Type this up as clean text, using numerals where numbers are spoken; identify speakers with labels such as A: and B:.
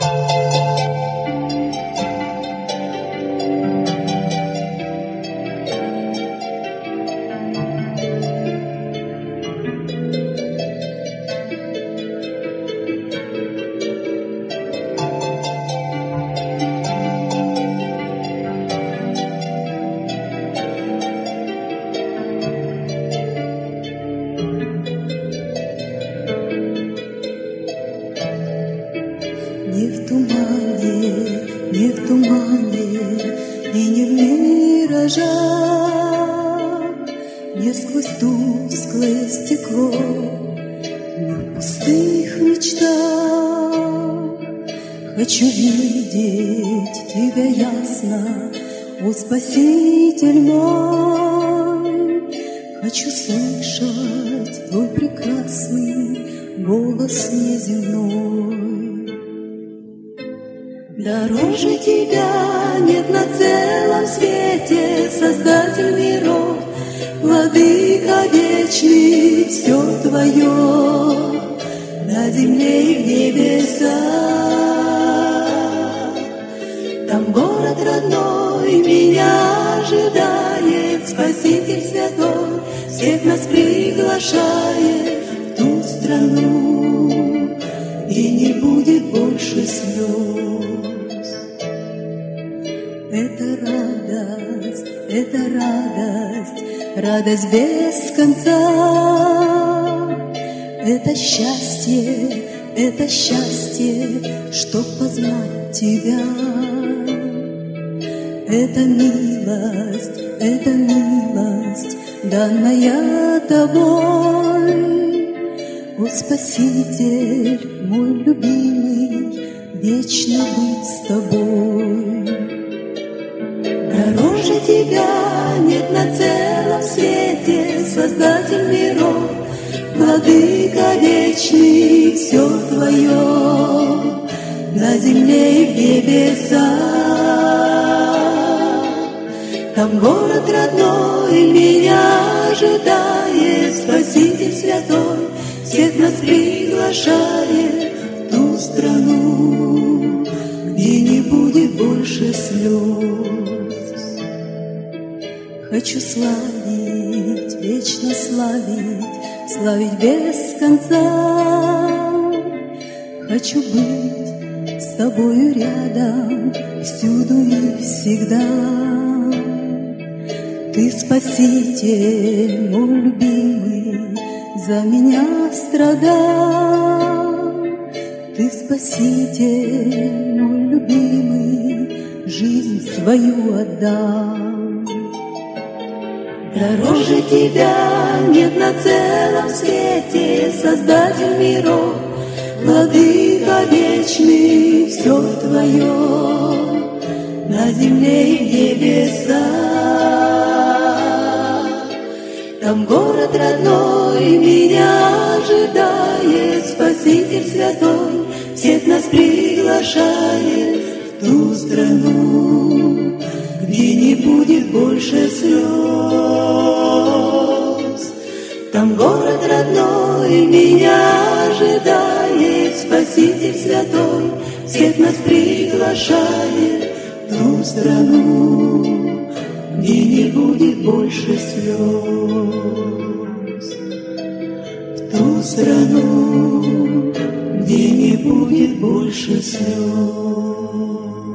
A: Не в тумане и не в миражах, не сквозь тусклое стекло, не в пустых мечтах. Хочу видеть Тебя ясно, о Спаситель мой. Хочу слышать Твой прекрасный голос неземной. Дороже Тебя нет на целом свете, Создатель миров, Владыка вечный, все Твое на земле и в небесах. Там город родной меня ожидает, Спаситель святой всех нас приглашает в ту страну, и не будет больше слез. Это радость, радость без конца. Это счастье, чтоб познать Тебя. Это милость, данная Тобой. О Спаситель, мой любимый, вечно быть с Тобой. Дороже Тебя нет на целом свете, Создатель миров, Владыка вечный, все Твое на земле и в небесах. Там город родной меня ожидает, Спаситель святой всех нас приглашает в ту страну, где не будет больше слез. Хочу славить, вечно славить без конца. Хочу быть с Тобою рядом всюду и всегда. Ты Спаситель, мой любимый, за меня страдал. Ты Спаситель, мой любимый, жизнь свою отдал. Дороже Тебя нет на целом свете, Создатель миров, Владыка вечный, все Твое на земле и в небесах. Там город родной меня ожидает, Спаситель святой всех нас приглашает в ту страну, где не будет больше слез. Там город родной меня ожидает, Спаситель святой всех нас приглашает в ту страну, где не будет больше слез. В ту страну, где не будет больше слез.